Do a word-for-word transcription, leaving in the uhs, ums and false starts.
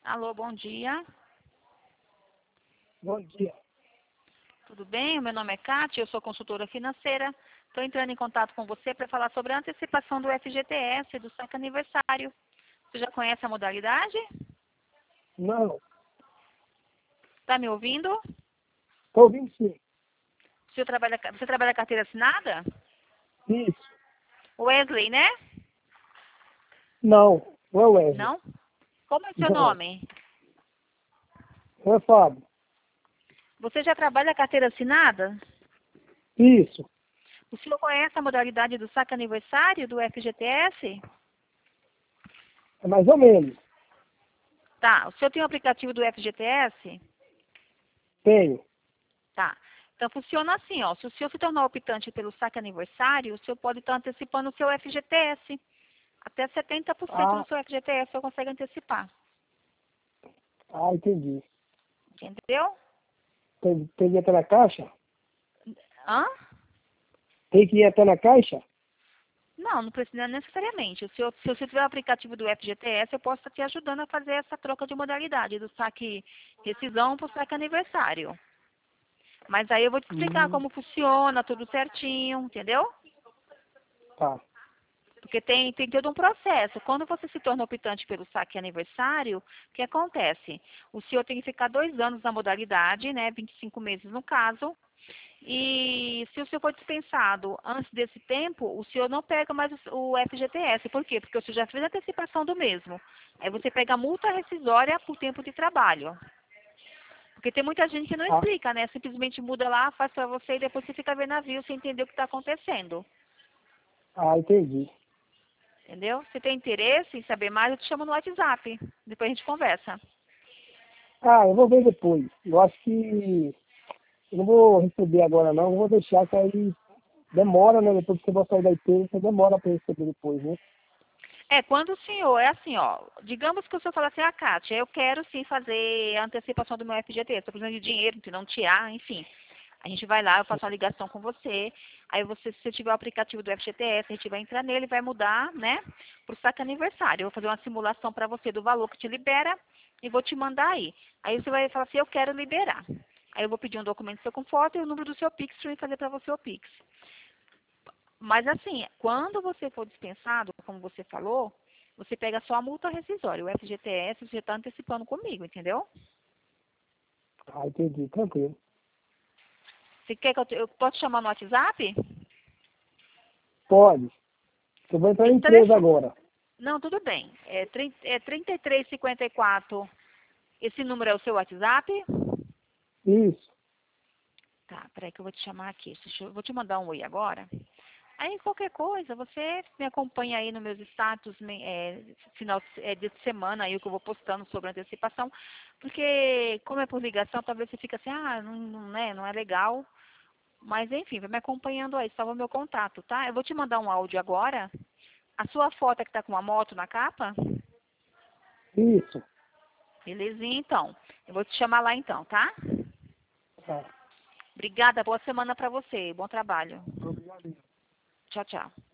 Alô, bom dia. Bom dia. Tudo bem? O meu nome é Kátia, eu sou consultora financeira. Estou entrando em contato com você para falar sobre a antecipação do F G T S, do saque aniversário. Você já conhece a modalidade? Não, Está me ouvindo? estou ouvindo sim. Você trabalha, você trabalha carteira assinada? Isso. Wesley, né? Não, não é Wesley. Não? Como é seu Não, nome? não é Fábio. Você já trabalha carteira assinada? Isso. O senhor conhece a modalidade do saque aniversário do F G T S? É mais ou menos. Tá. O senhor tem o aplicativo do F G T S? Tenho. Tá. Então funciona assim, ó. Se o senhor se tornar optante pelo saque aniversário, o senhor pode estar antecipando o seu F G T S. Até setenta por cento do Ah, seu F G T S o senhor consegue antecipar. ah, entendi. Entendeu? Tem, tem que ir até na caixa? Hã? Tem que ir até na caixa? Não, não precisa necessariamente. O senhor, se você tiver o aplicativo do F G T S, eu posso estar te ajudando a fazer essa troca de modalidade, do saque rescisão para o saque aniversário. Mas aí eu vou te explicar Hum, como funciona, tudo certinho, entendeu? tá. Porque tem, tem todo um processo. Quando você se torna optante pelo saque aniversário, o que acontece? O senhor tem que ficar dois anos na modalidade, né? vinte e cinco meses no caso. E se o senhor for dispensado antes desse tempo, o senhor não pega mais o, o F G T S. Por quê? Porque o senhor já fez a antecipação do mesmo. Aí você pega a multa rescisória por tempo de trabalho. Porque tem muita gente que não Ah, explica, né? Simplesmente muda lá, faz pra você e depois você fica vendo navio sem entender o que está acontecendo. ah, entendi. Entendeu? Se tem interesse em saber mais, eu te chamo no WhatsApp. Depois a gente conversa. Ah, eu vou ver depois. Eu acho que eu não vou receber agora não. Eu vou deixar que aí demora, né? Depois que você vai sair da I P, você demora para receber depois, né? É, quando o senhor, é assim, ó, digamos que o senhor fala assim, ah, Kátia, eu quero sim fazer a antecipação do meu F G T, estou precisando de dinheiro, não tirar, enfim. A gente vai lá, eu faço uma ligação com você, aí você, se você tiver o aplicativo do F G T S, a gente vai entrar nele, vai mudar, né, para o saque aniversário. Eu vou fazer uma simulação para você do valor que te libera e vou te mandar aí. Aí você vai falar assim, eu quero liberar. Aí eu vou pedir um documento seu com foto e o número do seu Pix para eu fazer para você o Pix. Mas assim, quando você for dispensado, como você falou, você pega só a multa rescisória. O F G T S você está antecipando comigo, entendeu? Ah, entendi. Tranquilo. Você quer que eu, te, eu posso te chamar no WhatsApp? Pode. Eu vou entrar na Esse empresa telefone. agora. Não, tudo bem. É, trinta, é trinta e três cinquenta e quatro. Esse número é o seu WhatsApp? Isso. Tá, peraí que eu vou te chamar aqui. Deixa eu, vou te mandar um oi agora. Aí qualquer coisa, você me acompanha aí nos meus status é, final é, de semana aí o que eu vou postando sobre antecipação, porque como é por ligação, talvez você fique assim, ah, não, não, né, não é legal. Mas enfim, vai me acompanhando aí, salva meu contato, tá? Eu vou te mandar um áudio agora. A sua foto é que tá com uma moto na capa? Isso. Belezinha, então. Eu vou te chamar lá então, tá? Tá. Obrigada, boa semana pra você. Bom trabalho. Obrigado. Tchau, tchau.